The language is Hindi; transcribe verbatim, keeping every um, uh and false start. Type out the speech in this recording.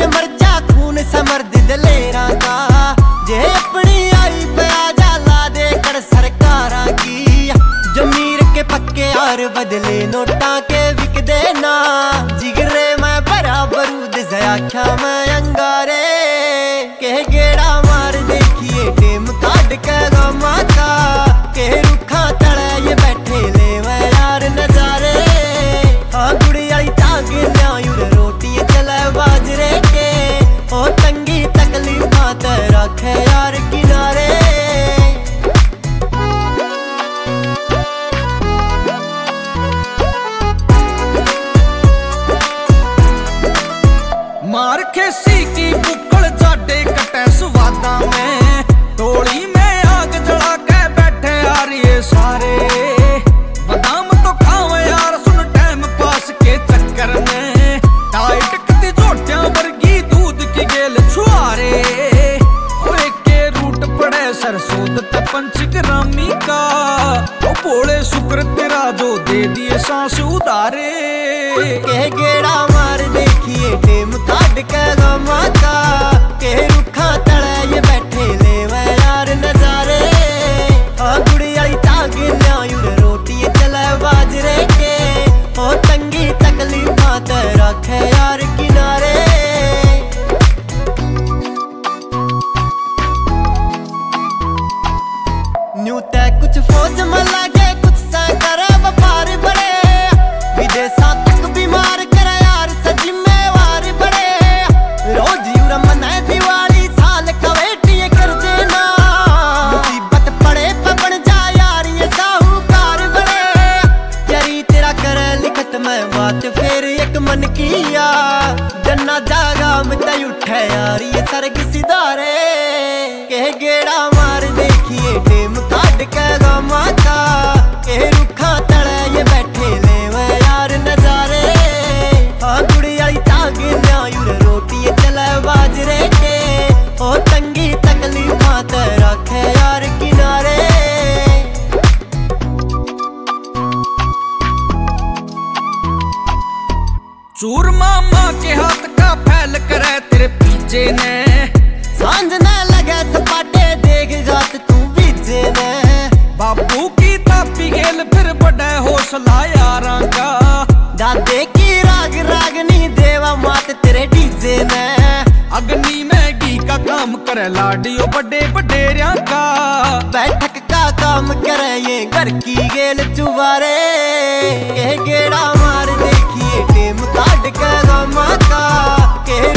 मर जा खून समर्द दलेरा का। जे अपनी आई पे आजा ला दे कर सरकारा की। जमीर के पक्के यार बदले नोटा के विक देना। जिगरे मैं बराबर आख्या मैं अंगारे के गेड़ा मार देखिए टेम काट के गमा का। के रुखा तड़े ये बैठे ले मैं यार नजारे। हाँ गुड़ी आई चाग ल्यायूर रोटी चले बाजरे के। ओ तंगी तकलीफ रखे यार किनारे। मार खेसी की बुक्कड़ जाडे कटे स्वादा में। टोली में आग जला के बैठे यार ये सारे। बादाम तो खावे यार सुन टाइम पास के चक्कर में। टाइट कती जोटियां वर्गी दूध की गेल छुआरे। के रूट पड़े सरसों पंचग्रामी का। वो बोले शुक्र तेरा जो दे दिए सांस उधारे। के गेड़ा मार देखिए टेम काट के गमा का। के रुखा तड़े ये बैठे ले मैं यार नजारे। हाँ गुड़ी आई चाग ल्यायूर रोटी चले बाजरे के। ओ तंगी तकलीफ रखे यार किनारे। न्यू तय कुछ फौज में लगे कुछ से करे व्यापार बड़े। विदेशा तक बीमार करे यार सजिम्मेवार बड़े। रोज यूर मनाए दिवाली साल कवेटी कर देना। मुसीबत पड़े पे बन जा यार ये साहूकार बड़े। यारी तेरा करे लिखत में बात फिर एक मन किया। जन्ना जागा में तय उठे यार ये सरग सिधारे। के गेड़ा मार देखिए टेम काट के गमा का। के रुखा तड़े ये बैठे ले मैं यार नजारे। हाँ गुड़ी आई चाग ल्यायूर रोटी चले बाजरे के। ओ तंगी तकलीफ रखे यार किनारे। चूर मामा के हाथ का फैल करे तेरे पीछे ने। सांझ न लगे सपाटे देख जात तू बीजे ने। बाबू की तापी गेल फिर बड़ा हौसला यारा का। दादे की राग रागनी देवा मात तेरे डीजे ने। अग्नि में घी का काम करे लाडियो बड़े बडेरिया का। बैठक का काम करे ये घर की गेल चुबारे। के गेड़ा मार देखिए टेम काट के गमा का। के